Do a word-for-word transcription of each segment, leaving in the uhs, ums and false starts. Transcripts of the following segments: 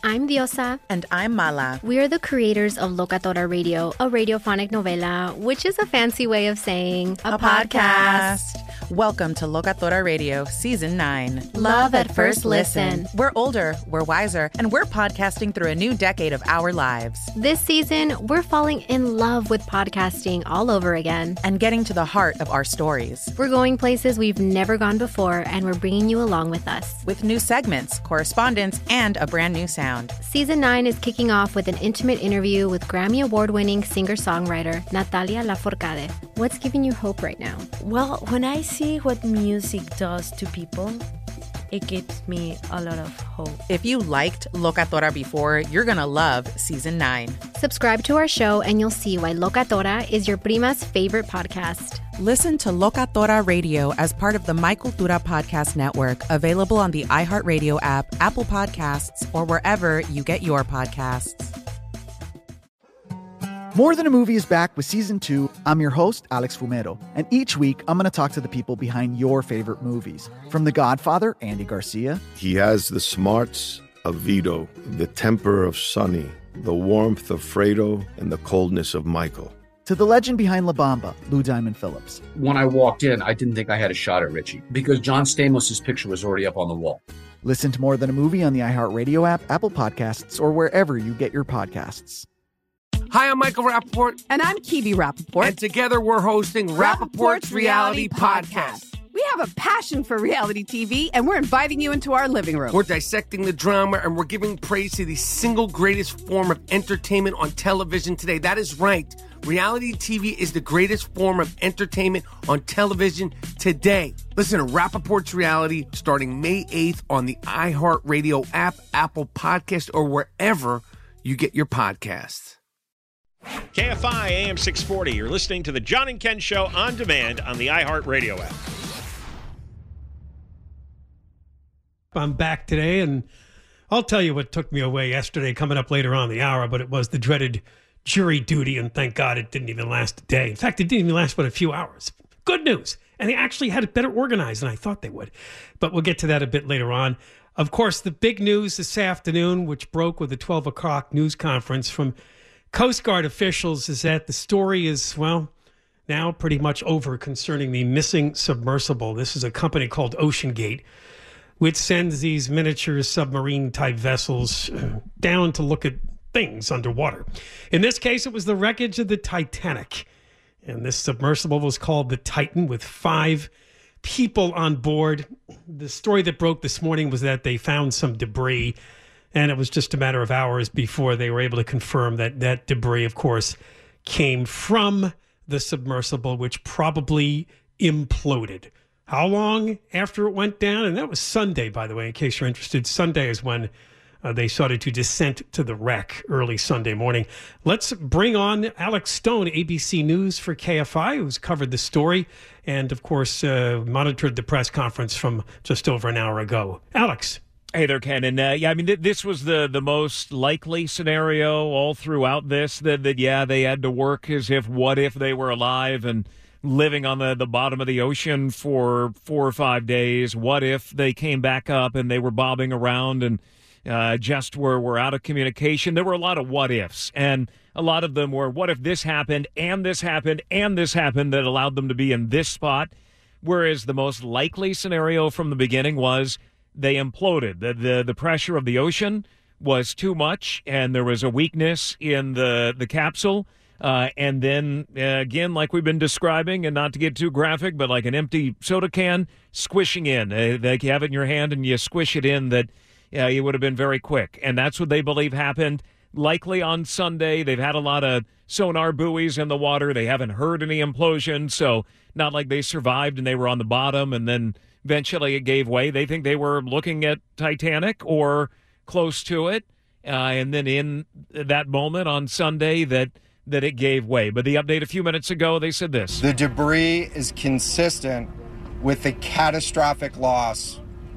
I'm Diosa. And I'm Mala. We are the creators of Locatora Radio, a radiophonic novela, which is a fancy way of saying a, a podcast. podcast. Welcome to Locatora Radio, Season nine. Love, Love at First listen. listen. We're older, we're wiser, and we're podcasting through a new decade of our lives. This season, we're falling in love with podcasting all over again. And getting to the heart of our stories. We're going places we've never gone before, and we're bringing you along with us. With new segments, correspondence, and a brand new sound. Season nine is kicking off with an intimate interview with Grammy Award-winning singer-songwriter Natalia Lafourcade. What's giving you hope right now? Well, when I see what music does to people, it gives me a lot of hope. If you liked Locatora before, you're going to love Season nine. Subscribe to our show and you'll see why Locatora is your prima's favorite podcast. Listen to Locatora Radio as part of the My Cultura Podcast Network, available on the iHeartRadio app, Apple Podcasts, or wherever you get your podcasts. More Than a Movie is back with Season two. I'm your host, Alex Fumero, and each week I'm going to talk to the people behind your favorite movies. From The Godfather, Andy Garcia. He has the smarts of Vito, the temper of Sonny, the warmth of Fredo, and the coldness of Michael. To the legend behind La Bamba, Lou Diamond Phillips. When I walked in, I didn't think I had a shot at Richie because John Stamos' picture was already up on the wall. Listen to More Than a Movie on the iHeartRadio app, Apple Podcasts, or wherever you get your podcasts. Hi, I'm Michael Rappaport. And I'm Kibi Rappaport. And together we're hosting Rappaport's, Rappaport's Reality Podcast. We have a passion for reality T V, and we're inviting you into our living room. We're dissecting the drama, and we're giving praise to the single greatest form of entertainment on television today. That is right. Reality T V is the greatest form of entertainment on television today. Listen to Rappaport's Reality starting May eighth on the iHeartRadio app, Apple Podcast, or wherever you get your podcasts. K F I A M six forty. You're listening to the John and Ken Show on demand on the iHeartRadio app. I'm back today, and I'll tell you what took me away yesterday, coming up later on in the hour, but it was the dreaded jury duty, and thank God it didn't even last a day. In fact, it didn't even last but a few hours. Good news. And they actually had it better organized than I thought they would. But we'll get to that a bit later on. Of course, the big news this afternoon, which broke with the twelve o'clock news conference from Coast Guard officials, is that the story is, well, now pretty much over concerning the missing submersible. This is a company called OceanGate, which sends these miniature submarine-type vessels down to look at things underwater. In this case, it was the wreckage of the Titanic. And this submersible was called the Titan, with five people on board. The story that broke this morning was that they found some debris, and it was just a matter of hours before they were able to confirm that that debris, of course, came from the submersible, which probably imploded. How long after it went down? And that was Sunday, by the way, in case you're interested. Sunday is when uh, they started to descend to the wreck, early Sunday morning. Let's bring on Alex Stone, A B C News for K F I, who's covered the story and, of course, uh, monitored the press conference from just over an hour ago. Alex. Hey there, Ken. And, uh, yeah, I mean, th- this was the, the most likely scenario all throughout this, that, that, yeah, they had to work as if, what if they were alive and living on the, the bottom of the ocean for four or five days? What if they came back up and they were bobbing around and uh, just were, were out of communication? There were a lot of what ifs, and a lot of them were, what if this happened and this happened and this happened that allowed them to be in this spot? Whereas the most likely scenario from the beginning was they imploded. The, the, the pressure of the ocean was too much, and there was a weakness in the, the capsule. Uh, and then, uh, again, like we've been describing, and not to get too graphic, but like an empty soda can squishing in. Uh, like you have it in your hand and you squish it in, that uh, it would have been very quick. And that's what they believe happened. Likely on Sunday. They've had a lot of sonar buoys in the water. They haven't heard any implosion, so not like they survived and they were on the bottom and then eventually it gave way. They think they were looking at Titanic or close to it. Uh, and then in that moment on Sunday that that it gave way. But the update a few minutes ago, they said this. The debris is consistent with the catastrophic loss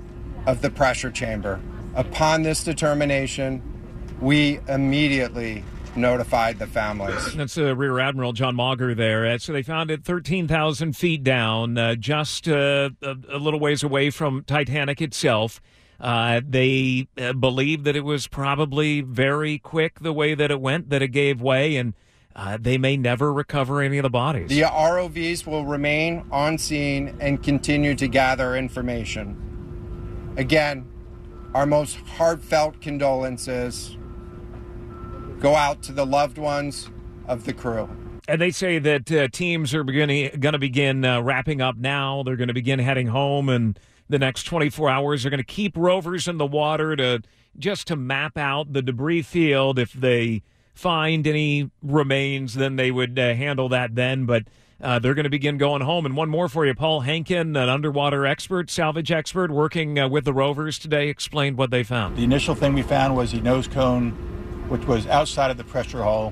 of the pressure chamber. Upon this determination, we immediately notified the families. That's uh, Rear Admiral John Mauger there. Uh, so they found it thirteen thousand feet down, uh, just uh, a, a little ways away from Titanic itself. Uh, they uh, believe that it was probably very quick the way that it went, that it gave way, and uh, they may never recover any of the bodies. The R O Vs will remain on scene and continue to gather information. Again, our most heartfelt condolences go out to the loved ones of the crew. And they say that uh, teams are beginning, going to begin uh, wrapping up now. They're going to begin heading home, and the next twenty-four hours they're going to keep rovers in the water to just to map out the debris field. If they find any remains, then they would uh, handle that then. But uh, they're going to begin going home. And one more for you. Paul Henkin, an underwater expert, salvage expert, working uh, with the rovers today, explained what they found. The initial thing we found was the nose cone, which was outside of the pressure hull.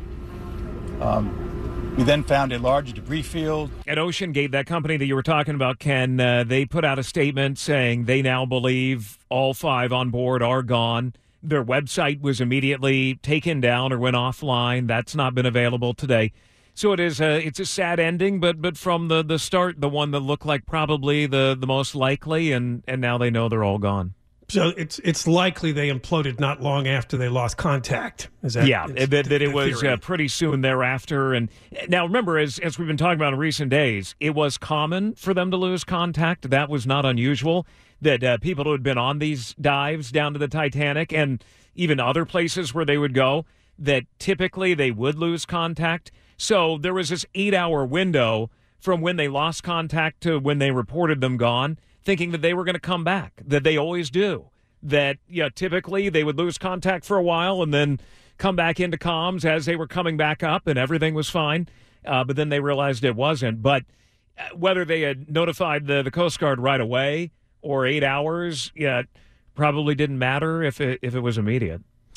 Um, We then found a large debris field. At OceanGate, that company that you were talking about, Ken, uh, they put out a statement saying they now believe all five on board are gone. Their website was immediately taken down or went offline. That's not been available today. So it is a, it's a sad ending, but but from the, the start, the one that looked like probably the, the most likely, and, and now they know they're all gone. So it's it's likely they imploded not long after they lost contact. Is that yeah? is That, the, that it the was uh, pretty soon thereafter. And now remember, as as we've been talking about in recent days, it was common for them to lose contact. That was not unusual. That uh, people who had been on these dives down to the Titanic and even other places where they would go, that typically they would lose contact. So there was this eight-hour window from when they lost contact to when they reported them gone, thinking that they were going to come back, that they always do. That, yeah, typically they would lose contact for a while and then come back into comms as they were coming back up and everything was fine. Uh, but then they realized it wasn't. But whether they had notified the, the Coast Guard right away or eight hours, yeah, probably didn't matter if it, if it was immediate.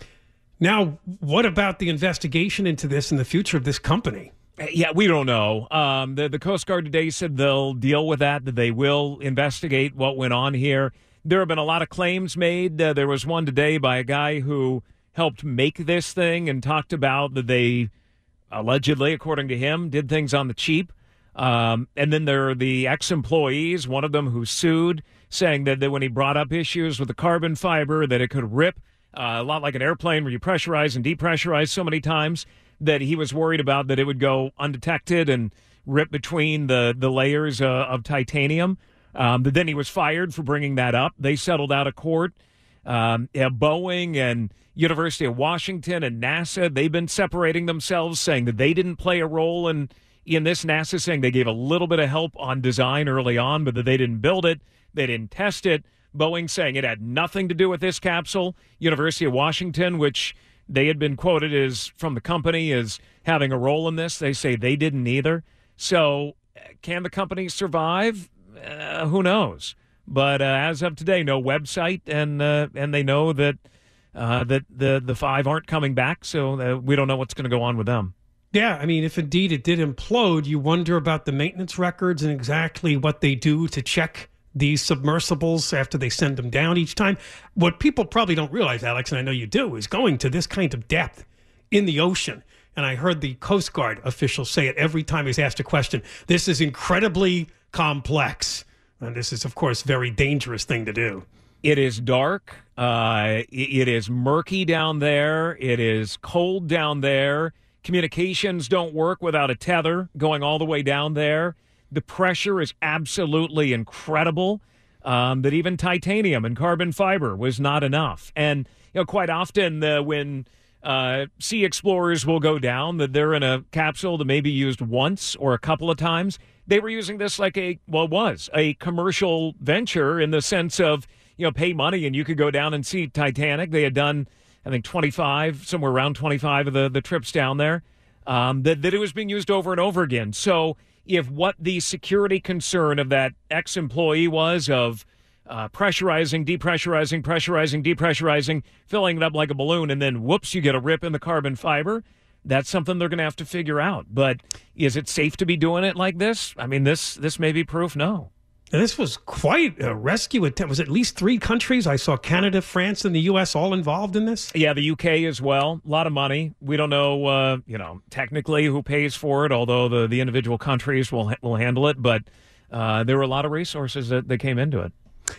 Now, what about the investigation into this and the future of this company? Yeah, we don't know. Um, the, the Coast Guard today said they'll deal with that, that they will investigate what went on here. There have been a lot of claims made. Uh, there was one today by a guy who helped make this thing and talked about that they allegedly, according to him, did things on the cheap. Um, and then there are the ex-employees, one of them who sued, saying that, that when he brought up issues with the carbon fiber, that it could rip uh, a lot like an airplane where you pressurize and depressurize so many times, that he was worried about that it would go undetected and rip between the, the layers uh, of titanium. Um, but then he was fired for bringing that up. They settled out of court. Um, yeah, Boeing and University of Washington and NASA, they've been separating themselves, saying that they didn't play a role in, in this. NASA saying they gave a little bit of help on design early on, but that they didn't build it. They didn't test it. Boeing saying it had nothing to do with this capsule. University of Washington, which they had been quoted as from the company as having a role in this, they say they didn't either. So can the company survive? Uh, who knows? But uh, as of today, no website, and uh, and they know that uh, that the the five aren't coming back, so uh, we don't know what's going to go on with them. Yeah, I mean, if indeed it did implode, you wonder about the maintenance records and exactly what they do to check these submersibles after they send them down each time. What people probably don't realize, Alex, and I know you do, is going to this kind of depth in the ocean. And I heard the Coast Guard official say it every time he's asked a question. This is incredibly complex. And this is, of course, a very dangerous thing to do. It is dark. Uh, it is murky down there. It is cold down there. Communications don't work without a tether going all the way down there. The pressure is absolutely incredible. Um, that even titanium and carbon fiber was not enough. And you know, quite often uh, when uh, sea explorers will go down, that they're in a capsule that may be used once or a couple of times. They were using this like a, well, it was a commercial venture in the sense of, you know, pay money and you could go down and see Titanic. They had done, I think, twenty-five, somewhere around twenty-five of the, the trips down there, um, that, that it was being used over and over again. So if what the security concern of that ex-employee was of uh, pressurizing, depressurizing, pressurizing, depressurizing, filling it up like a balloon, and then, whoops, you get a rip in the carbon fiber, that's something they're going to have to figure out. But is it safe to be doing it like this? I mean, this this may be proof no. And this was quite a rescue attempt. Was it at least three countries? I saw Canada, France, and the U S all involved in this. Yeah, the U K as well. A lot of money. We don't know, uh, you know, technically who pays for it, although the, the individual countries will will handle it. But uh, there were a lot of resources that, that came into it.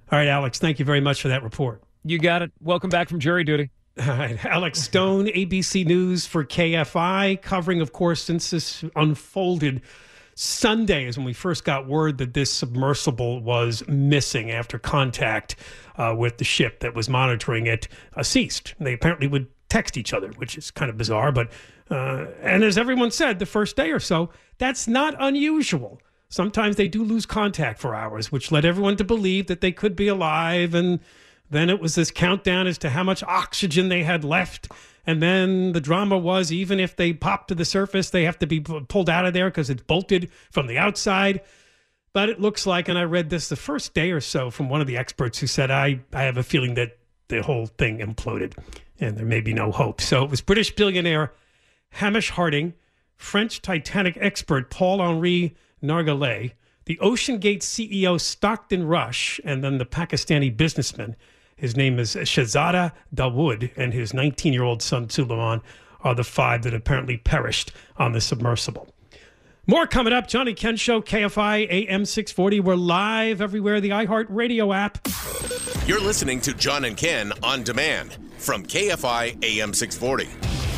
All right, Alex, thank you very much for that report. You got it. Welcome back from jury duty. All right, Alex Stone, A B C News for K F I, covering, of course, since this unfolded Sunday is when we first got word that this submersible was missing after contact uh, with the ship that was monitoring it uh, ceased. They apparently would text each other, which is kind of bizarre. But uh, and as everyone said, the first day or so, that's not unusual. Sometimes they do lose contact for hours, which led everyone to believe that they could be alive. And then it was this countdown as to how much oxygen they had left. And then the drama was, even if they pop to the surface, they have to be pulled out of there because it's bolted from the outside. But it looks like, and I read this the first day or so from one of the experts who said, I, I have a feeling that the whole thing imploded and there may be no hope. So it was British billionaire Hamish Harding, French Titanic expert Paul-Henri Nargeolet, the OceanGate C E O Stockton Rush, and then the Pakistani businessman. His name is Shahzada Dawood, and his nineteen-year-old son, Suleiman, are the five that apparently perished on the submersible. More coming up. John and Ken Show, K F I, A M six forty. We're live everywhere, the iHeart Radio app. You're listening to John and Ken on demand from K F I, A M six forty.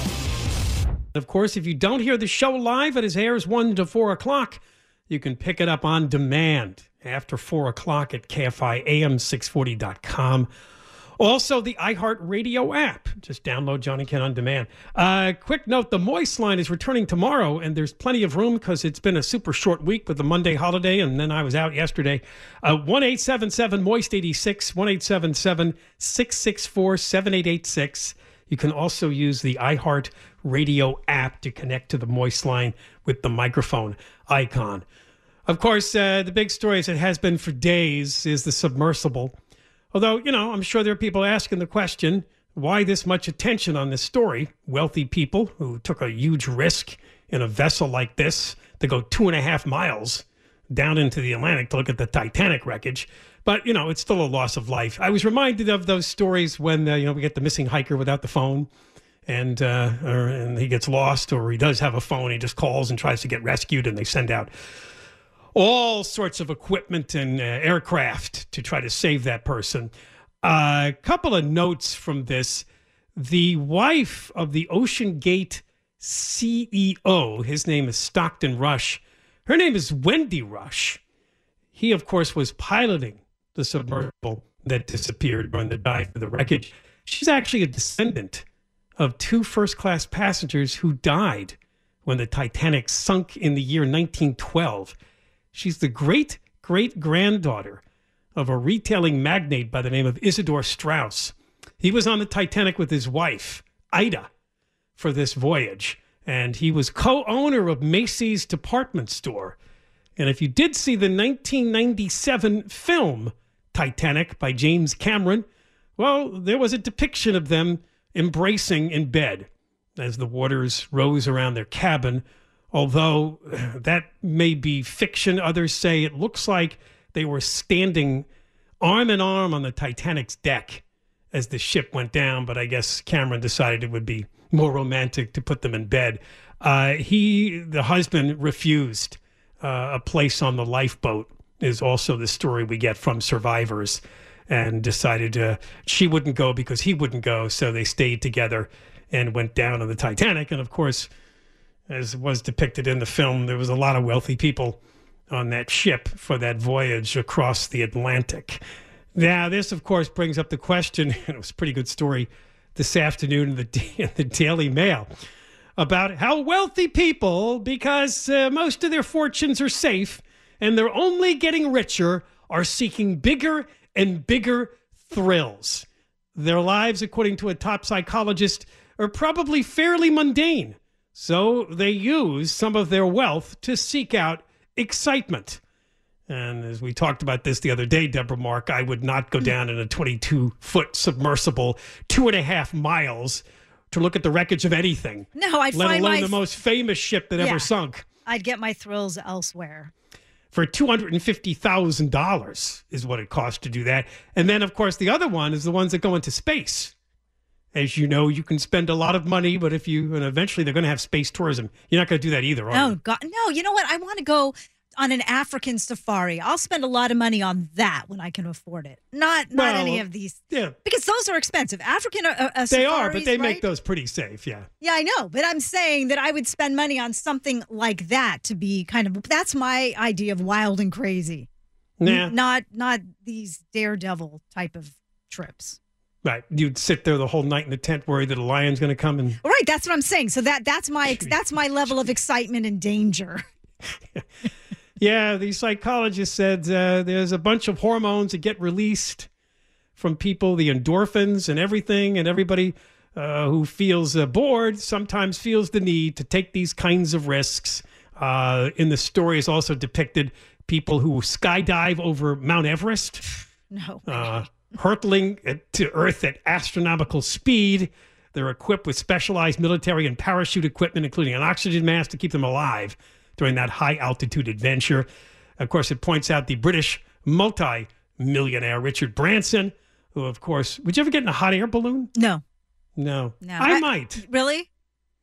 Of course, if you don't hear the show live, it airs one to four o'clock. You can pick it up on demand after four o'clock at K F I A M six forty dot com. Also, the iHeart Radio app. Just download John and Ken on demand. Uh, quick note, the Moist line is returning tomorrow, and there's plenty of room because it's been a super short week with the Monday holiday, and then I was out yesterday. Uh, one eight seven seven moist eighty-six, one eight seven seven, six six four, seven eight eight six. You can also use the iHeart Radio app to connect to the Moist line with the microphone icon. Of course, uh, the big story, as it has been for days, is the submersible. Although, you know, I'm sure there are people asking the question, why this much attention on this story? Wealthy people who took a huge risk in a vessel like this to go two and a half miles down into the Atlantic to look at the Titanic wreckage. But, you know, it's still a loss of life. I was reminded of those stories when, uh, you know, we get the missing hiker without the phone and, uh, or, and he gets lost, or he does have a phone. He just calls and tries to get rescued, and they send out all sorts of equipment and uh, aircraft to try to save that person. A uh, couple of notes from this. The wife of the OceanGate C E O, his name is Stockton Rush. Her name is Wendy Rush. He, of course, was piloting the submersible that disappeared during the dive for the wreckage. She's actually a descendant of two first-class passengers who died when the Titanic sunk in the year nineteen twelve. She's the great-great-granddaughter of a retailing magnate by the name of Isidore Straus. He was on the Titanic with his wife, Ida, for this voyage, and he was co-owner of Macy's department store. And if you did see the nineteen ninety-seven film Titanic by James Cameron, well, there was a depiction of them embracing in bed as the waters rose around their cabin. Although that may be fiction, others say it looks like they were standing arm in arm on the Titanic's deck as the ship went down. But I guess Cameron decided it would be more romantic to put them in bed. Uh, he, the husband, refused uh, a place on the lifeboat, is also the story we get from survivors, and decided uh, she wouldn't go because he wouldn't go. So they stayed together and went down on the Titanic. And of course, as was depicted in the film, there was a lot of wealthy people on that ship for that voyage across the Atlantic. Now, this, of course, brings up the question, and it was a pretty good story this afternoon in the, in the Daily Mail, about how wealthy people, because uh, most of their fortunes are safe and they're only getting richer, are seeking bigger and bigger thrills. Their lives, according to a top psychologist, are probably fairly mundane. So they use some of their wealth to seek out excitement. And as we talked about this the other day, Deborah Mark, I would not go down in a twenty-two foot submersible two and a half miles to look at the wreckage of anything. No, I'd let find alone my... the most famous ship that yeah, ever sunk. I'd get my thrills elsewhere. For two hundred fifty thousand dollars is what it costs to do that. And then, of course, the other one is the ones that go into space. As you know, you can spend a lot of money, but if you, and eventually they're going to have space tourism. You're not going to do that either, are Oh, you? God. No, you know what? I want to go on an African safari. I'll spend a lot of money on that when I can afford it. Not not Well, any of these. Yeah. Because those are expensive. African uh, uh, They safaris, are, but they right? make those pretty safe, yeah. Yeah, I know. But I'm saying that I would spend money on something like that to be kind of, that's my idea of wild and crazy. Yeah. N- Not, not these daredevil type of trips. Right. You'd sit there the whole night in the tent worried that a lion's going to come and... Right, that's what I'm saying. So that that's my that's my level of excitement and danger. Yeah, the psychologist said uh, there's a bunch of hormones that get released from people, the endorphins and everything, and everybody uh, who feels uh, bored sometimes feels the need to take these kinds of risks. Uh, in the story is also depicted people who skydive over Mount Everest. No. Uh, hurtling at, to Earth at astronomical speed. They're equipped with specialized military and parachute equipment, including an oxygen mask to keep them alive during that high-altitude adventure. Of course, it points out the British multi-millionaire Richard Branson, who, of course... Would you ever get in a hot air balloon? No. No. No. I, I- might. Really?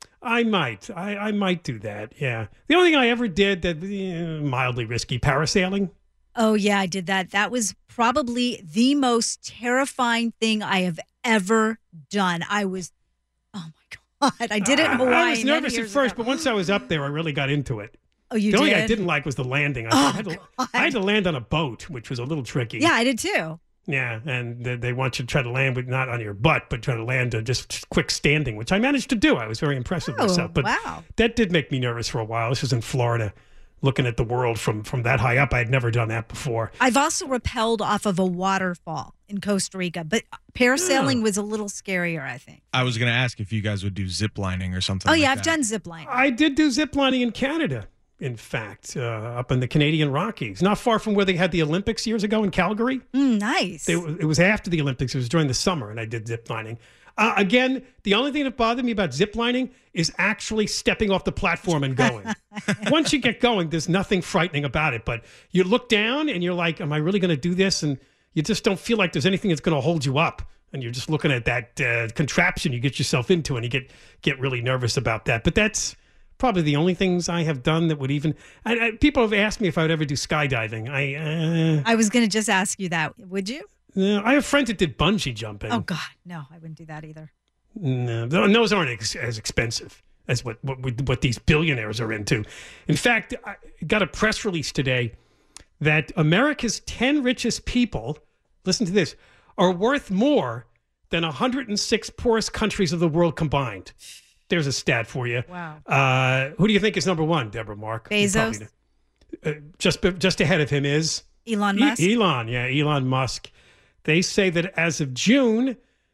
I might. I, I might do that, yeah. The only thing I ever did that eh, mildly risky, parasailing. Oh, yeah, I did that. That was probably the most terrifying thing I have ever done. I was, oh my God, I did it in Hawaii. I was many nervous at years first, ago. but once I was up there, I really got into it. Oh, you the only thing I did? didn't like was the landing. I, Oh, had to, I had to land on a boat, which was a little tricky. Yeah, I did too. Yeah, and they, they want you to try to land, with not on your butt, but try to land uh, just quick standing, which I managed to do. I was very impressed with Oh, myself. But wow. that did make me nervous for a while. This was in Florida, looking at the world from, from that high up. I had never done that before. I've also rappelled off of a waterfall in Costa Rica, but parasailing Oh. was a little scarier, I think. I was going to ask if you guys would do zip lining or something Oh, like yeah, that. I've done zip lining. I did do zip lining in Canada, in fact, uh, up in the Canadian Rockies, not far from where they had the Olympics years ago in Calgary. Mm, nice. They, it was after the Olympics. It was during the summer, and I did zip lining. Uh, again, the only thing that bothered me about zip lining is actually stepping off the platform and going. Once you get going, there's nothing frightening about it. But you look down and you're like, am I really going to do this? And you just don't feel like there's anything that's going to hold you up. And you're just looking at that uh, contraption you get yourself into, and you get, get really nervous about that. But that's probably the only things I have done that would even... I, I, people have asked me if I would ever do skydiving. I uh, I was going to just ask you that. Would you? no, I have friends that did bungee jumping. Oh, God. No, I wouldn't do that either. No, th- those aren't ex- as expensive as what, what we- what these billionaires are into. In fact, I got a press release today that America's ten richest people, listen to this, are worth more than one hundred six poorest countries of the world combined. There's a stat for you. Wow. Uh, who do you think is number one, Deborah Mark? You probably Bezos? know. Uh, just just ahead of him is Elon E- Musk? Elon, yeah, Elon Musk. They say that as of June,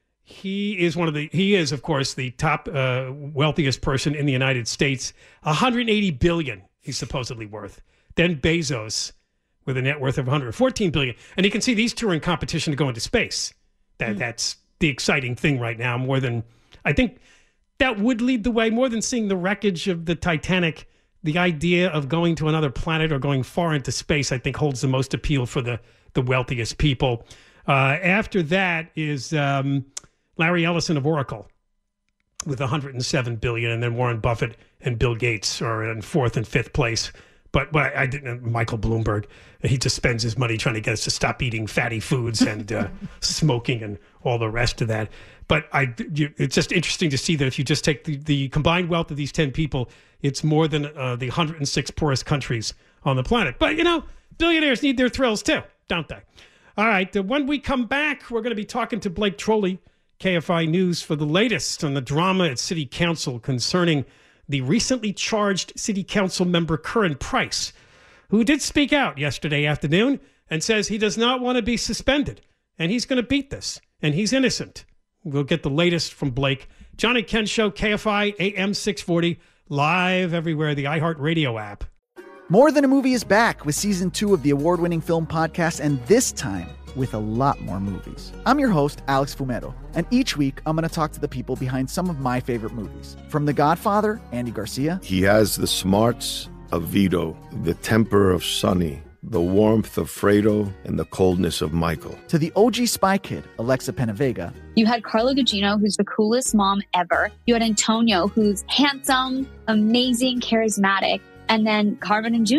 he is one of the, he is, of course, the top uh, wealthiest person in the United States. one hundred eighty billion dollars he's supposedly worth. Then Bezos with a net worth of one hundred fourteen billion dollars. And you can see these two are in competition to go into space. That That's the exciting thing right now, more than, I think that would lead the way, more than seeing the wreckage of the Titanic. The idea of going to another planet or going far into space, I think, holds the most appeal for the, the wealthiest people. Uh, after that is um, Larry Ellison of Oracle with one hundred seven billion dollars, and then Warren Buffett and Bill Gates are in fourth and fifth place. But well, I didn't. Michael Bloomberg, he just spends his money trying to get us to stop eating fatty foods and uh, smoking and all the rest of that. But I, you, it's just interesting to see that if you just take the, the combined wealth of these ten people, it's more than uh, the one hundred six poorest countries on the planet. But, you know, billionaires need their thrills too, don't they? All right, uh, when we come back, we're going to be talking to Blake Trolley, K F I News, for the latest on the drama at City Council concerning the recently charged City Council member Curran Price, who did speak out yesterday afternoon and says he does not want to be suspended, and he's going to beat this, and he's innocent. We'll get the latest from Blake. John and Ken Show, K F I A M six forty, live everywhere, the iHeartRadio app. More Than a Movie is back with season two of the award-winning film podcast, and this time with a lot more movies. I'm your host, Alex Fumero, and each week I'm going to talk to the people behind some of my favorite movies. From The Godfather, Andy Garcia. He has the smarts of Vito, the temper of Sonny, the warmth of Fredo, and the coldness of Michael. To the O G Spy Kid, Alexa Penavega. You had Carla Gugino, who's the coolest mom ever. You had Antonio, who's handsome, amazing, charismatic. And then Carmen and Junie.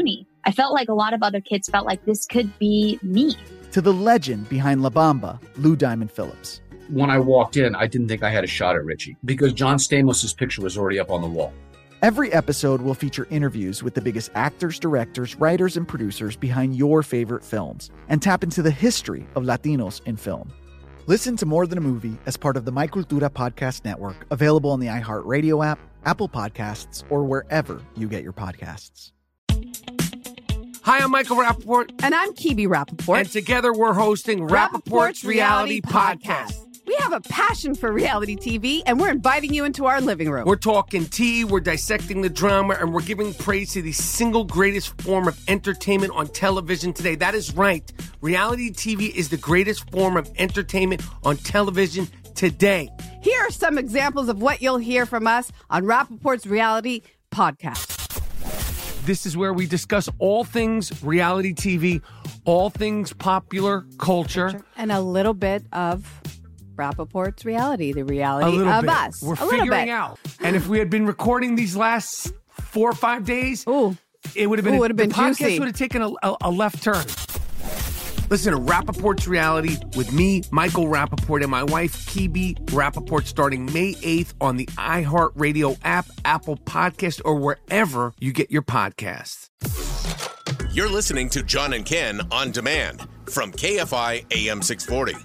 I felt like a lot of other kids felt like this could be me. To the legend behind La Bamba, Lou Diamond Phillips. When I walked in, I didn't think I had a shot at Richie because John Stamos' picture was already up on the wall. Every episode will feature interviews with the biggest actors, directors, writers, and producers behind your favorite films and tap into the history of Latinos in film. Listen to More Than a Movie as part of the My Cultura Podcast Network, available on the iHeartRadio app, Apple Podcasts, or wherever you get your podcasts. Hi, I'm Michael Rappaport. And I'm Kibi Rappaport. And together we're hosting Rappaport's Reality Podcast. We have a passion for reality T V, and we're inviting you into our living room. We're talking tea, we're dissecting the drama, and we're giving praise to the single greatest form of entertainment on television today. That is right. Reality T V is the greatest form of entertainment on television today. Here are some examples of what you'll hear from us on Rappaport's Reality Podcast. This is where we discuss all things reality T V, all things popular culture. And a little bit of Rappaport's reality, the reality a of bit. us. We're a figuring out. And if we had been recording these last four or five days, Ooh. it would have been, Ooh, a, would have been the podcast juicy. would have taken a, a, a left turn. Listen to Rappaport's Reality with me, Michael Rappaport, and my wife, Kibi Rappaport, starting May eighth on the iHeartRadio app, Apple Podcast, or wherever you get your podcasts. You're listening to John and Ken on demand from K F I A M six forty.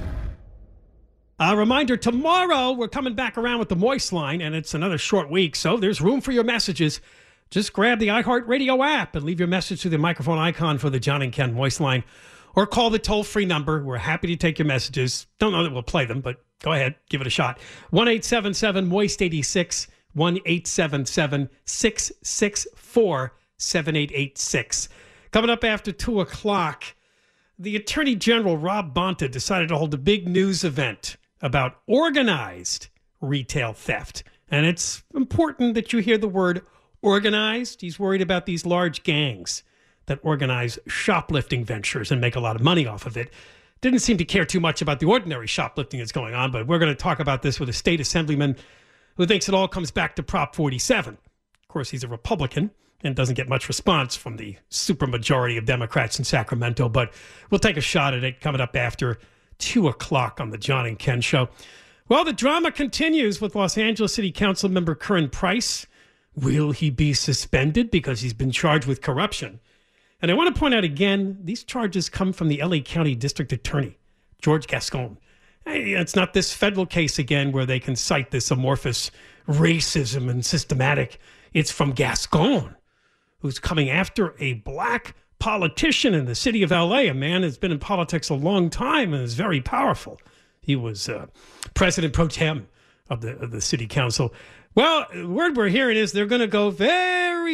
A reminder, tomorrow we're coming back around with the Moist Line, and it's another short week, so there's room for your messages. Just grab the iHeartRadio app and leave your message through the microphone icon for the John and Ken Moist Line, or call the toll-free number. We're happy to take your messages. Don't know that we'll play them, but go ahead, give it a shot. one eight seven seven moist eighty-six, one eight seven seven, six six four, seven eight eight six. Coming up after two o'clock, the Attorney General, Rob Bonta, decided to hold a big news event about organized retail theft. And it's important that you hear the word organized. He's worried about these large gangs that organize shoplifting ventures and make a lot of money off of it. Didn't seem to care too much about the ordinary shoplifting that's going on, but we're going to talk about this with a state assemblyman who thinks it all comes back to Prop forty-seven. Of course, he's a Republican and doesn't get much response from the supermajority of Democrats in Sacramento, but we'll take a shot at it coming up after two o'clock on the John and Ken Show. Well, the drama continues with Los Angeles City Council member Curran Price. Will he be suspended because he's been charged with corruption? And I want to point out again, these charges come from the L A County District Attorney, George Gascon. Hey, it's not this federal case again where they can cite this amorphous racism and systematic. It's from Gascon, who's coming after a black politician in the city of L A, a man who's been in politics a long time and is very powerful. He was uh, president pro tem of the, of the city council. Well, the word we're hearing is they're going to go very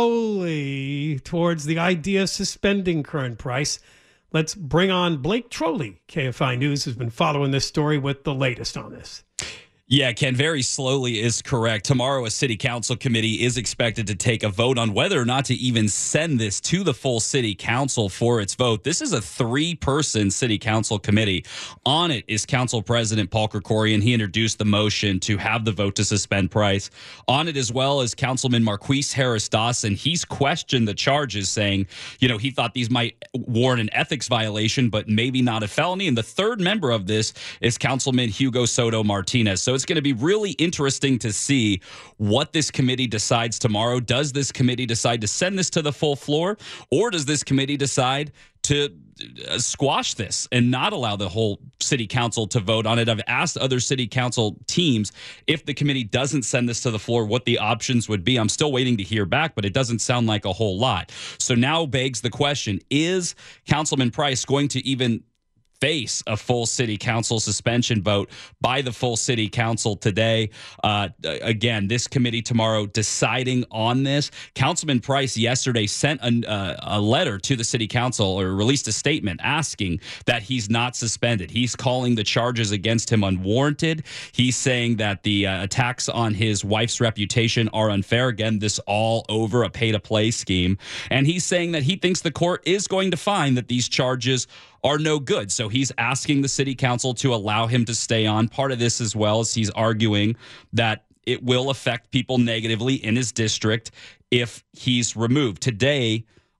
slowly towards the idea of suspending Curran Price. Let's bring on Blake Trolley. K F I News has been following this story with the latest on this. Yeah, Ken, very slowly is correct. Tomorrow, a city council committee is expected to take a vote on whether or not to even send this to the full city council for its vote. This is a three-person city council committee. On it is Council President Paul Krikorian. He introduced the motion to have the vote to suspend Price. On it as well is Councilman Marquise Harris Dawson. He's questioned the charges, saying, you know, he thought these might warrant an ethics violation, but maybe not a felony. And the third member of this is Councilman Hugo Soto Martinez. So it's going to be really interesting to see what this committee decides tomorrow. Does this committee decide to send this to the full floor, or does this committee decide to uh, squash this and not allow the whole city council to vote on it? I've asked other city council teams if the committee doesn't send this to the floor, what the options would be. I'm still waiting to hear back, but it doesn't sound like a whole lot. So now begs the question, is Councilman Price going to even face a full city council suspension vote by the full city council today? Uh, again, this committee tomorrow deciding on this. Councilman Price yesterday sent a, uh, a letter to the city council, or released a statement asking that he's not suspended. He's calling the charges against him unwarranted. He's saying that the uh, attacks on his wife's reputation are unfair. Again, this all over a pay-to-play scheme. And he's saying that he thinks the court is going to find that these charges are no good. So he's asking the city council to allow him to stay on. Part of this as well is he's arguing that it will affect people negatively in his district if he's removed. Today,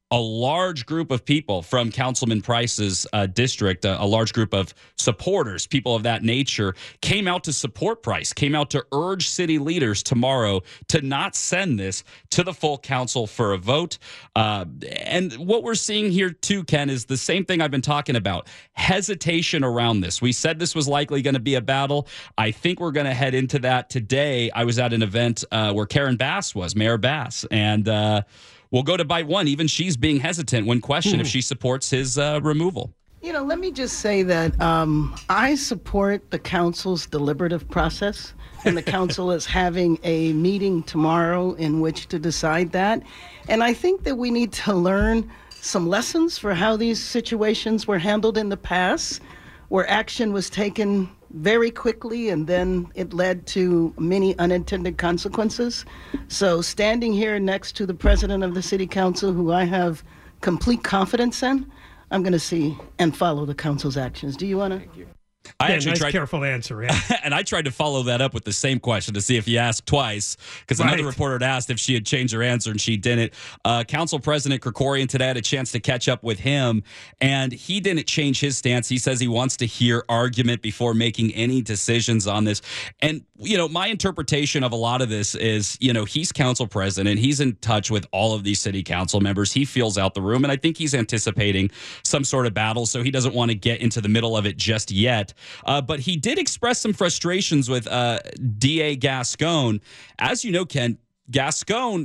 a large group of people from Councilman Price's uh, district, a, a large group of supporters, people of that nature, came out to support Price, came out to urge city leaders tomorrow to not send this to the full council for a vote. Uh, and what we're seeing here too, Ken, is the same thing I've been talking about. Hesitation around this. We said this was likely going to be a battle. I think we're going to head into that today. I was at an event uh, where Karen Bass was, Mayor Bass, and uh, we'll go to bite one. Even she's being hesitant when questioned hmm. if she supports his uh, removal. You know, let me just say that um, I support the council's deliberative process, and the council is having a meeting tomorrow in which to decide that. And I think that we need to learn some lessons for how these situations were handled in the past, where action was taken very quickly and then it led to many unintended consequences. So standing here next to the president of the city council, who I have complete confidence in, I'm going to see and follow the council's actions. Do you want to? I yeah, actually nice, tried, careful answer, yeah. And I tried to follow that up with the same question to see if you asked twice, because another Right. reporter had asked if she had changed her answer, and she didn't. Uh, Council President Krikorian today had a chance to catch up with him, and he didn't change his stance. He says he wants to hear argument before making any decisions on this. And, you know, my interpretation of a lot of this is, you know, he's council president. He's in touch with all of these city council members. He feels out the room, and I think he's anticipating some sort of battle, so he doesn't want to get into the middle of it just yet. Uh, but he did express some frustrations with uh, D A Gascon. As you know, Ken, Gascon,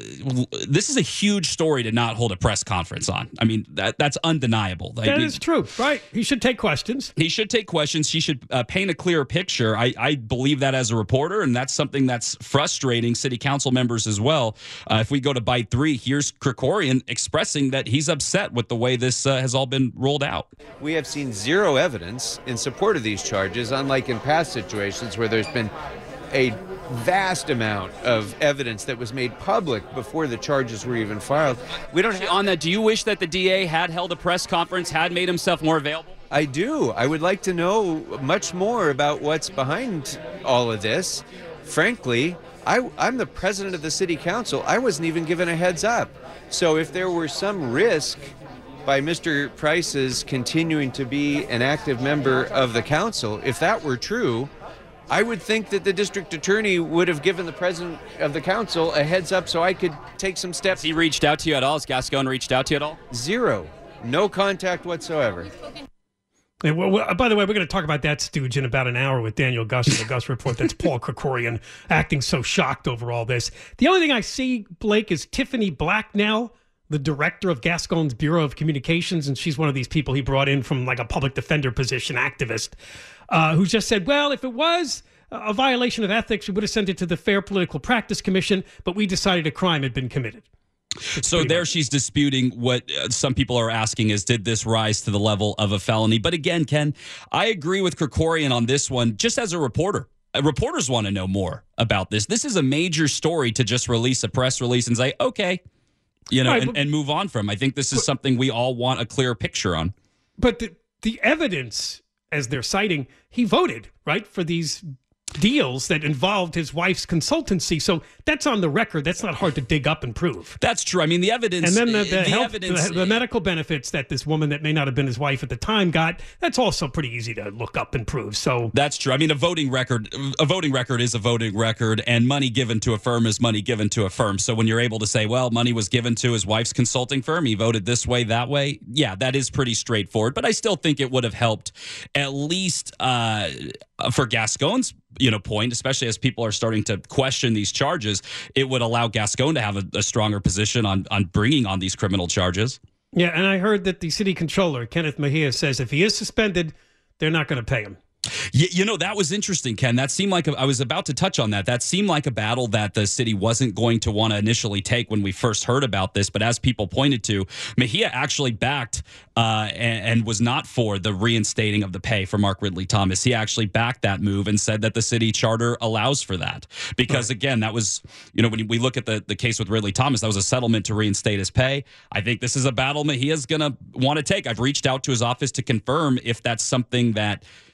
this is a huge story to not hold a press conference on. I mean, that, that's undeniable. That I mean, is true, right? He should take questions. He should take questions. He should uh, paint a clearer picture. I, I believe that as a reporter, and that's something that's frustrating city council members as well. Uh, if we go to bite three, here's Krikorian expressing that he's upset with the way this uh, has all been rolled out. We have seen zero evidence in support of these charges, unlike in past situations where there's been a vast amount of evidence that was made public before the charges were even filed. We don't have- on that. Do you wish that the D A had held a press conference, had made himself more available? I do. I would like to know much more about what's behind all of this. Frankly, I, I'm the president of the city council. I wasn't even given a heads up. So if there were some risk by Mister Price's continuing to be an active member of the council, if that were true, I would think that the district attorney would have given the president of the council a heads up so I could take some steps. Has he reached out to you at all? Has Gascon reached out to you at all? Zero. No contact whatsoever. And well, well, by the way, we're going to talk about that stooge in about an hour with Daniel Gus and the Gus Report. That's Paul Krikorian acting so shocked over all this. The only thing I see, Blake, is Tiffany Blacknell, the director of Gascon's Bureau of Communications, and she's one of these people he brought in from like a public defender position, activist, uh, who just said, well, if it was a violation of ethics, we would have sent it to the Fair Political Practice Commission, but we decided a crime had been committed. It's so there much. She's disputing what uh, some people are asking is, did this rise to the level of a felony? But again, Ken, I agree with Krikorian on this one, just as a reporter. Uh, reporters want to know more about this. This is a major story to just release a press release and say, okay, you know, right, and, but, and move on from. I think this is but, something we all want a clear picture on. But the, the evidence, as they're citing, he voted, right, for these deals that involved his wife's consultancy. So that's on the record. That's not hard to dig up and prove. That's true. I mean, the evidence... And then the, the, the, health, evidence, the, the medical benefits that this woman that may not have been his wife at the time got, that's also pretty easy to look up and prove. So that's true. I mean, a voting record, a voting record is a voting record, and money given to a firm is money given to a firm. So when you're able to say, well, money was given to his wife's consulting firm, he voted this way, that way, yeah, that is pretty straightforward. But I still think it would have helped at least uh, for Gascon's you know, point, especially as people are starting to question these charges, it would allow Gascon to have a, a stronger position on on bringing on these criminal charges. Yeah, and I heard that the city controller, Kenneth Mejia, says if he is suspended, they're not going to pay him. You, you know, that was interesting, Ken. That seemed like, a, I was about to touch on that. That seemed like a battle that the city wasn't going to want to initially take when we first heard about this. But as people pointed to, Mejia actually backed uh, and, and was not for the reinstating of the pay for Mark Ridley Thomas. He actually backed that move and said that the city charter allows for that. Because, right. again, that was, you know, when we look at the, the case with Ridley Thomas, that was a settlement to reinstate his pay. I think this is a battle Mejia's going to want to take. I've reached out to his office to confirm if that's something that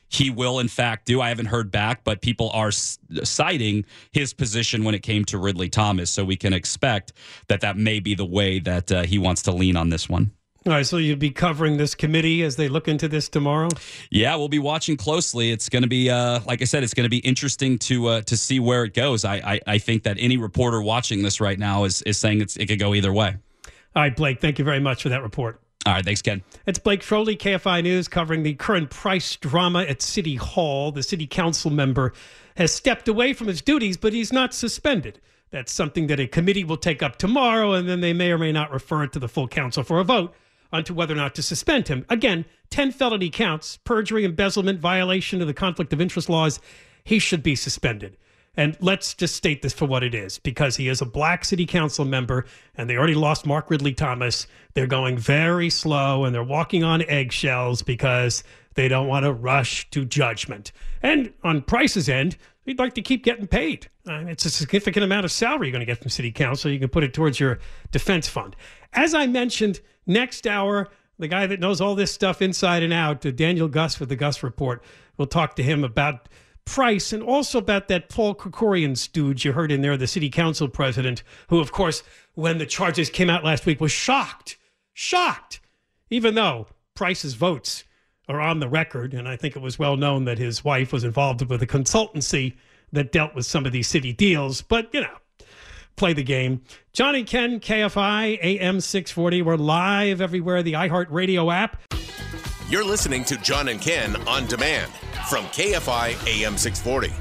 he will, in fact, do. I haven't heard back, but people are s- citing his position when it came to Ridley Thomas. So we can expect that that may be the way that uh, he wants to lean on this one. All right, so you'll be covering this committee as they look into this tomorrow? Yeah, we'll be watching closely. It's going to be, uh, like I said, it's going to be interesting to uh, to see where it goes. I, I I think that any reporter watching this right now is is saying it's, it could go either way. All right, Blake, thank you very much for that report. All right, thanks, Ken. It's Blake Froley, K F I News, covering the current Price drama at City Hall. The city council member has stepped away from his duties, but he's not suspended. That's something that a committee will take up tomorrow, and then they may or may not refer it to the full council for a vote onto whether or not to suspend him. Again, ten felony counts, perjury, embezzlement, violation of the conflict of interest laws. He should be suspended. And let's just state this for what it is, because he is a black city council member, and they already lost Mark Ridley Thomas. They're going very slow, and they're walking on eggshells because they don't want to rush to judgment. And on Price's end, he'd like to keep getting paid. Uh, it's a significant amount of salary you're going to get from city council. You can put it towards your defense fund. As I mentioned, next hour, the guy that knows all this stuff inside and out, uh, Daniel Gus with the Gus Report, we'll talk to him about Price and also about that Paul Krikorian stooge you heard in there, the city council president, who, of course, when the charges came out last week, was shocked, shocked, even though Price's votes are on the record. And I think it was well known that his wife was involved with a consultancy that dealt with some of these city deals. But, you know, play the game. John and Ken, K F I, A M six forty. We're live everywhere, the iHeartRadio app. You're listening to John and Ken on demand from K F I A M six forty.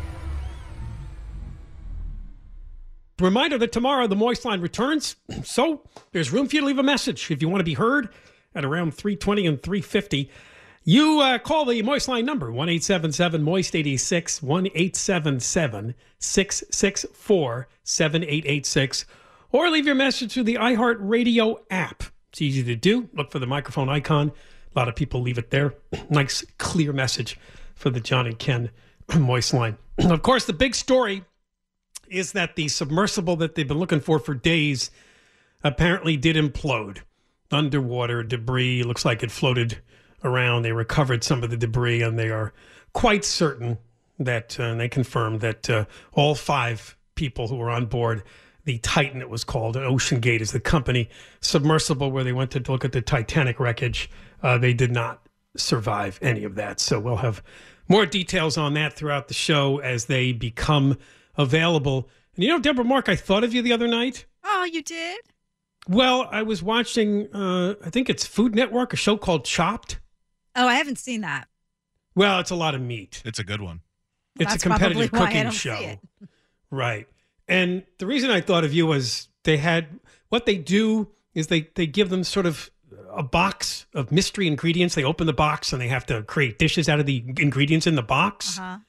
Reminder that tomorrow the Moist Line returns, so there's room for you to leave a message if you want to be heard at around three twenty and three fifty. You uh, call the Moist Line number, one eight seven seven moist eighty-six, one eight seven seven, six six four, seven eight eight six, or leave your message through the iHeartRadio app. It's easy to do. Look for the microphone icon. A lot of people leave it there. Nice, clear message for the John and Ken Moist Line. Of course, the big story is that the submersible that they've been looking for for days apparently did implode. Underwater debris. Looks like it floated around. They recovered some of the debris, and they are quite certain that, uh, and they confirmed that uh, all five people who were on board the Titan, it was called, Ocean Gate is the company, submersible where they went to look at the Titanic wreckage. Uh, they did not survive any of that. So we'll have more details on that throughout the show as they become available. And you know, Deborah Mark, I thought of you the other night. Oh, you did? Well, I was watching, uh, I think it's Food Network, a show called Chopped. Oh, I haven't seen that. Well, it's a lot of meat. It's a good one. It's That's a competitive probably why I cooking don't show. see it. Right. And the reason I thought of you was they had, what they do is they, they give them sort of a box of mystery ingredients. They open the box and they have to create dishes out of the ingredients in the box. Uh-huh.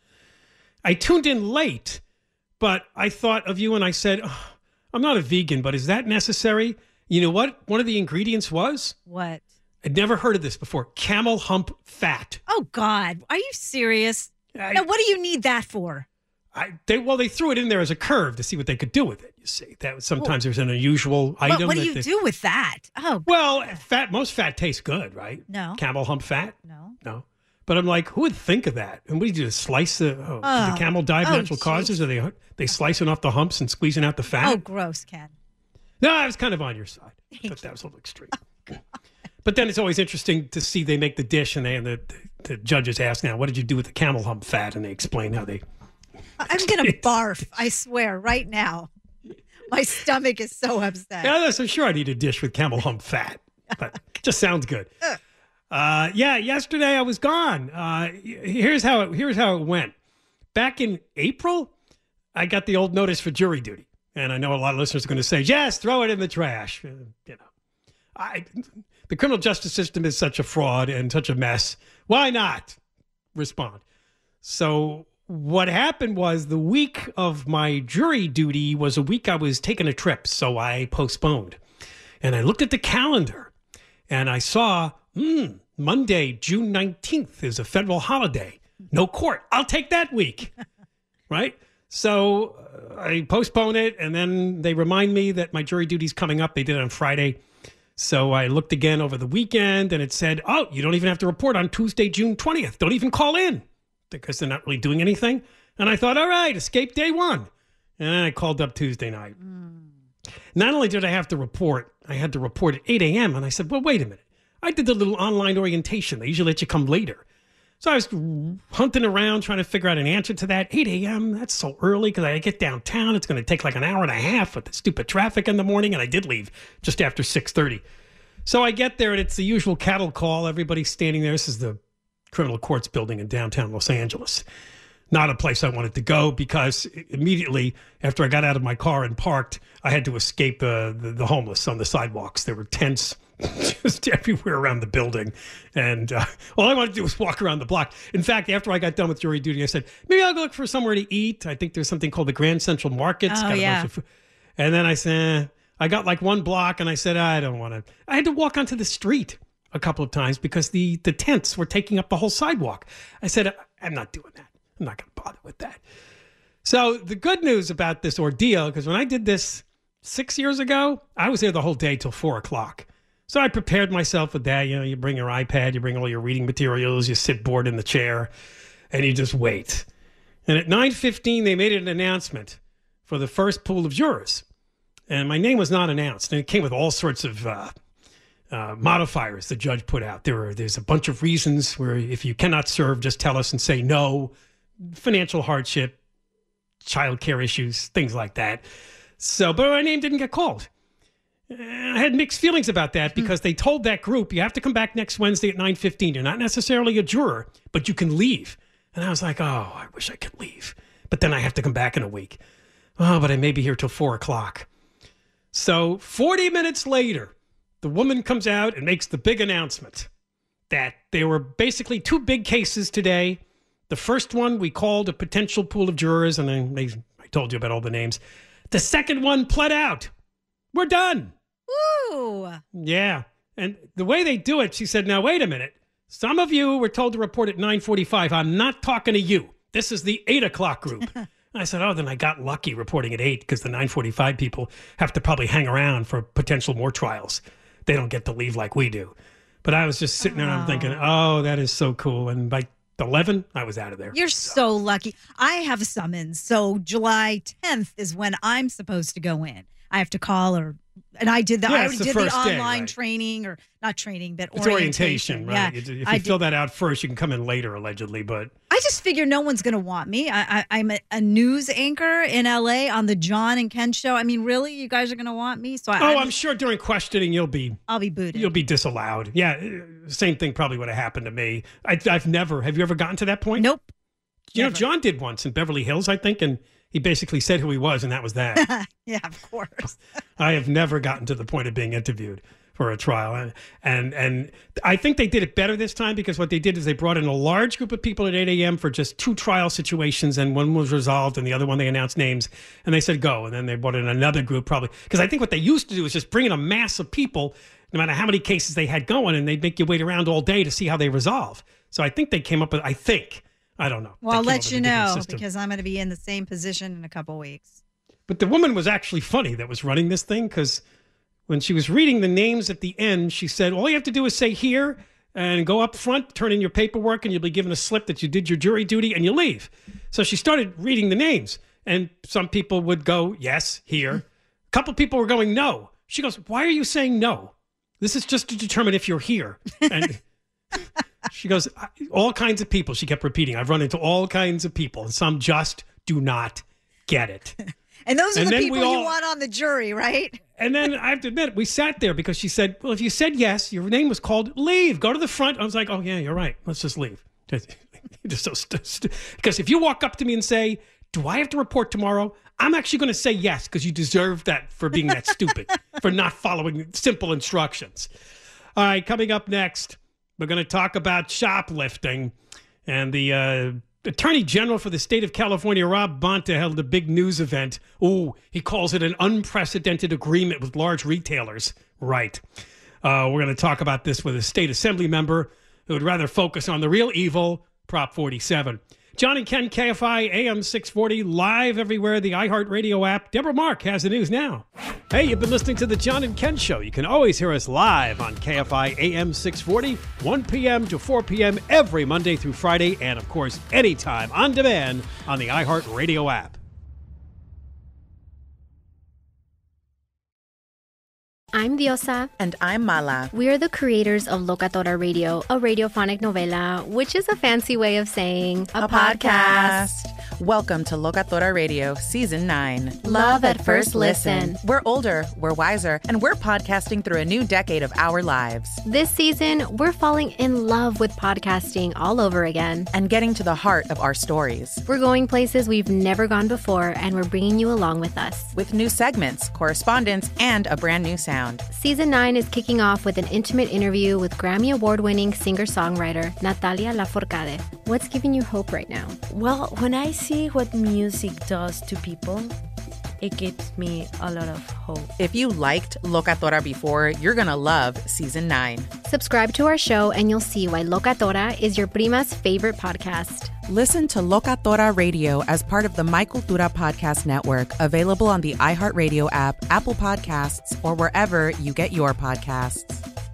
I tuned in late, but I thought of you and I said, oh, I'm not a vegan, but is that necessary? You know what one of the ingredients was? What? I'd never heard of this before. Camel hump fat. Oh, God. Are you serious? I, now, what do you need that for? I, they, well, they threw it in there as a curve to see what they could do with it. You see, that sometimes there's an unusual What, item. what do that you they, do with that? Oh, well, fat. Most fat tastes good, right? No. Camel hump fat. No. No. But I'm like, who would think of that? And what do you do? Just slice the? Oh, Oh. the camel die of Oh, natural geez. causes? Are they they slicing off the humps and squeezing out the fat? Oh, gross, Ken. No, I was kind of on your side. I thought that was a little extreme. But then it's always interesting to see they make the dish and they and the, the judges ask, now, what did you do with the camel hump fat? And they explain how they. I'm going to barf, I swear, right now. My stomach is so upset. Yeah, so sure I'd eat a dish with camel hump fat, but it just sounds good. Uh, yeah, yesterday I was gone. Uh, here's how it, here's how it went. Back in April, I got the old notice for jury duty. And I know a lot of listeners are going to say, yes, throw it in the trash. Uh, you know, I, the criminal justice system is such a fraud and such a mess. Why not respond? So what happened was the week of my jury duty was a week I was taking a trip. So I postponed. And I looked at the calendar and I saw, hmm, Monday, June nineteenth is a federal holiday. No court. I'll take that week. Right? So uh, I postpone it, and then they remind me that my jury duty's coming up. They did it on Friday. So I looked again over the weekend, and it said, oh, you don't even have to report on Tuesday, June twentieth. Don't even call in. because they're not really doing anything. And I thought, all right, escape day one. And then I called up Tuesday night. Mm. Not only did I have to report, I had to report at eight a.m. And I said, well, wait a minute. I did the little online orientation. They usually let you come later. So I was hunting around trying to figure out an answer to that. eight a.m., that's so early because I get downtown. It's going to take like an hour and a half with the stupid traffic in the morning. And I did leave just after six thirty. So I get there and it's the usual cattle call. Everybody's standing there. This is the criminal courts building in downtown Los Angeles. Not a place I wanted to go because immediately after I got out of my car and parked, I had to escape uh, the, the homeless on the sidewalks. There were tents just everywhere around the building. And uh, all I wanted to do was walk around the block. In fact, after I got done with jury duty, I said, maybe I'll go look for somewhere to eat. I think there's something called the Grand Central Market. Oh, yeah. Of, and then I said, eh. I got like one block and I said, I don't want to. I had to walk onto the street a couple of times because the, the tents were taking up the whole sidewalk. I said, I'm not doing that. I'm not going to bother with that. So the good news about this ordeal, because when I did this six years ago, I was there the whole day till four o'clock. So I prepared myself with that. You know, you bring your iPad, you bring all your reading materials, you sit bored in the chair, and you just wait. And at nine fifteen, they made an announcement for the first pool of jurors. And my name was not announced. And it came with all sorts of uh, uh, modifiers the judge put out. There are, there's a bunch of reasons where if you cannot serve, just tell us and say no. Financial hardship, child care issues, things like that. So, but my name didn't get called. I had mixed feelings about that because they told that group, you have to come back next Wednesday at nine fifteen. You're not necessarily a juror, but you can leave. And I was like, oh, I wish I could leave. But then I have to come back in a week. Oh, but I may be here till four o'clock. So forty minutes later, the woman comes out and makes the big announcement that there were basically two big cases today. The first one, we called a potential pool of jurors, and I, I told you about all the names. The second one pled out. We're done. Woo! Yeah. And the way they do it, she said, now, wait a minute. Some of you were told to report at nine forty-five. I'm not talking to you. This is the eight o'clock group. I said, oh, then I got lucky reporting at eight because the nine forty-five people have to probably hang around for potential more trials. They don't get to leave like we do. But I was just sitting there and I'm thinking, oh, that is so cool. And by eleven, I was out of there. You're so lucky. I have a summons. So July tenth is when I'm supposed to go in. I have to call or, and I did the, Yeah, I it's already the did the first day, online right. training or not training, but It's orientation. orientation, right? Yeah, If you I fill did- that out first, you can come in later, allegedly. But I just figure no one's going to want me. I, I, I'm a, a news anchor in L A on the John and Ken show. I mean, really? You guys are going to want me? So I, oh, I'm, I'm sure during questioning you'll be I'll be booted. you'll be disallowed. Yeah, uh, same thing probably would have happened to me. I, I've never. Have you ever gotten to that point? Nope. You Never. know, John did once in Beverly Hills, I think, and he basically said who he was, and that was that. Yeah, of course. I have never gotten to the point of being interviewed for a trial. And, and and I think they did it better this time because what they did is they brought in a large group of people at eight a.m. for just two trial situations, and one was resolved, and the other one they announced names, and they said go. And then they brought in another group probably. Because I think what they used to do is just bring in a mass of people, no matter how many cases they had going, and they'd make you wait around all day to see how they resolve. So I think they came up with, I think, I don't know. Well, I'll They came let up with you a different know system. because I'm going to be in the same position in a couple weeks. But the woman was actually funny that was running this thing because when she was reading the names at the end, she said, all you have to do is say here and go up front, turn in your paperwork, and you'll be given a slip that you did your jury duty and you leave. So she started reading the names, and some people would go, yes, here. A couple people were going, no. She goes, why are you saying no? This is just to determine if you're here. And she goes, all kinds of people. She kept repeating, I've run into all kinds of people, and some just do not get it. And those are And the then people we you all- want on the jury, right? And then I have to admit, we sat there because she said, well, if you said yes, your name was called, leave, go to the front. I was like, oh, yeah, you're right. Let's just leave. Just so st- st- because if you walk up to me and say, do I have to report tomorrow? I'm actually going to say yes because you deserve that for being that stupid, for not following simple instructions. All right, coming up next, we're going to talk about shoplifting. And the uh, Attorney General for the state of California, Rob Bonta, held a big news event. Ooh, he calls it an unprecedented agreement with large retailers. Right. Uh, we're going to talk about this with a state assembly member who would rather focus on the real evil, Prop forty-seven. John and Ken, K F I, A M six forty, live everywhere, the iHeartRadio app. Deborah Mark has the news now. Hey, you've been listening to The John and Ken Show. You can always hear us live on K F I A M six forty, one p.m. to four p.m. every Monday through Friday, and of course, anytime on demand on the iHeartRadio app. I'm Diosa. And I'm Mala. We are the creators of Locatora Radio, a radiophonic novela, which is a fancy way of saying a, a podcast. podcast. Welcome to Locatora Radio, Season nine. Love at first listen. We're older, we're wiser, and we're podcasting through a new decade of our lives. This season, we're falling in love with podcasting all over again. And getting to the heart of our stories. We're going places we've never gone before, and we're bringing you along with us. With new segments, correspondence, and a brand new sound. Season nine is kicking off with an intimate interview with Grammy Award-winning singer-songwriter Natalia Lafourcade. What's giving you hope right now? Well, when I see what music does to people, it gives me a lot of hope. If you liked Locatora before, you're going to love Season nine. Subscribe to our show and you'll see why Locatora is your prima's favorite podcast. Listen to Locatora Radio as part of the My Cultura Podcast Network, available on the iHeartRadio app, Apple Podcasts, or wherever you get your podcasts.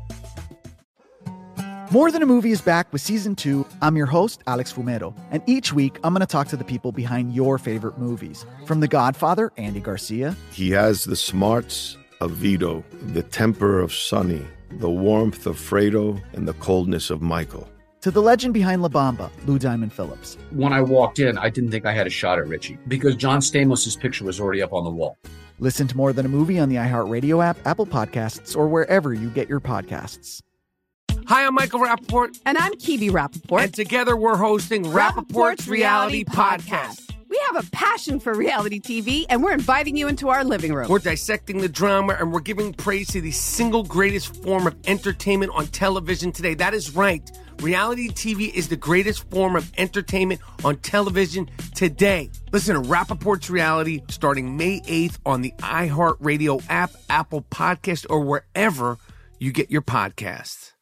More Than a Movie is back with Season two. I'm your host, Alex Fumero, and each week I'm going to talk to the people behind your favorite movies. From The Godfather, Andy Garcia. He has the smarts of Vito, the temper of Sonny, the warmth of Fredo, and the coldness of Michael. To the legend behind La Bamba, Lou Diamond Phillips. When I walked in, I didn't think I had a shot at Richie because John Stamos' picture was already up on the wall. Listen to More Than a Movie on the iHeartRadio app, Apple Podcasts, or wherever you get your podcasts. Hi, I'm Michael Rappaport. And I'm Kibi Rappaport. And together we're hosting Rappaport's, Rappaport's Reality Podcast. We have a passion for reality T V, and we're inviting you into our living room. We're dissecting the drama, and we're giving praise to the single greatest form of entertainment on television today. That is right. Reality T V is the greatest form of entertainment on television today. Listen to Rappaport's Reality starting May eighth on the iHeartRadio app, Apple Podcast, or wherever you get your podcasts.